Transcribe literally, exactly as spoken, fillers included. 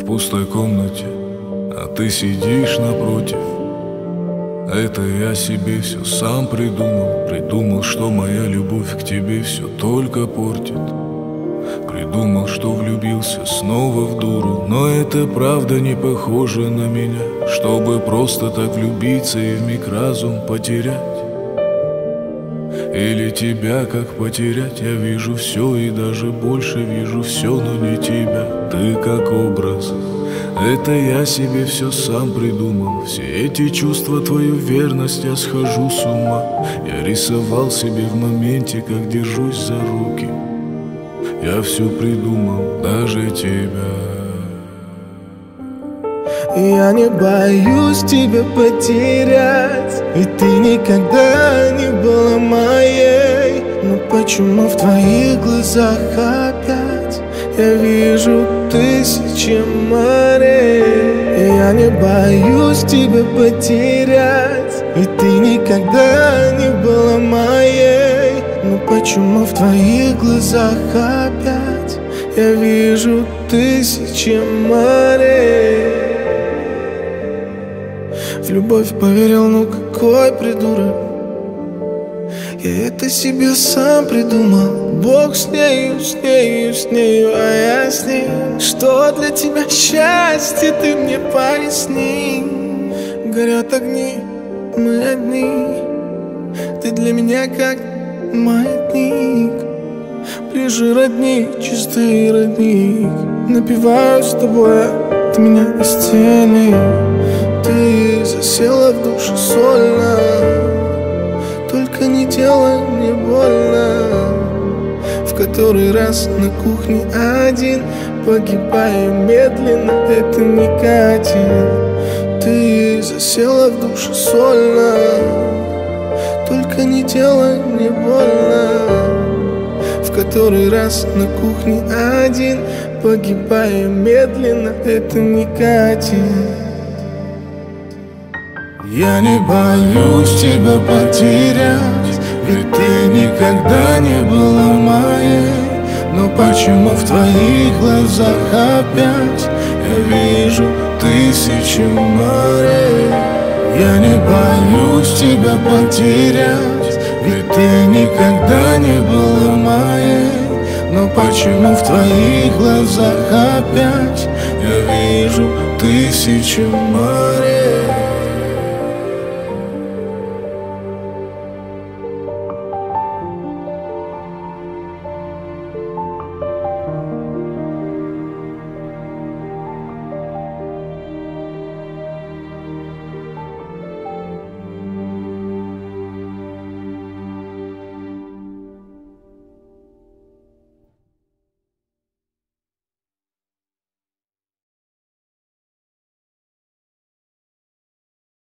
в пустой комнате, а ты сидишь напротив. Это я себе все сам придумал. Придумал, что моя любовь к тебе все только портит. Придумал, что влюбился снова в дуру. Но это правда не похоже на меня, чтобы просто так влюбиться и вмиг разум потерять. Или тебя как потерять? Я вижу все и даже больше вижу все, но не тебя. Ты как образ. Это я себе все сам придумал. Все эти чувства, твою верность, я схожу с ума. Я рисовал себе в моменте, как держусь за руки. Я все придумал, даже тебя. Я не боюсь тебя потерять, ведь ты никогда не была моей. Но почему в твоих глазах опять я вижу тысячи морей? Я не боюсь тебя потерять, ведь ты никогда не была моей. Но почему в твоих глазах опять я вижу тысячи морей? В любовь поверил, ну какой придурок. Я это себе сам придумал. Бог с нею, с нею, с нею, а я с ней. Что для тебя счастье, ты мне поясни. Горят огни, мы одни. Ты для меня как маятник. Ближе родни, чистый родник. Напиваюсь с тобой, а ты меня из тени. Ты засела в душе сольно, только не делай мне больно. В который раз на кухне один, погибая медленно, это не катит. Ты засела в душе сольно, только не делай мне больно. В который раз на кухне один, погибая медленно, это не катит. Я не боюсь тебя потерять, ведь ты никогда не была моей. Но почему в твоих глазах опять я вижу тысячи морей? Я не боюсь тебя потерять, ведь ты никогда не была моей. Но почему в твоих глазах опять я вижу тысячи морей?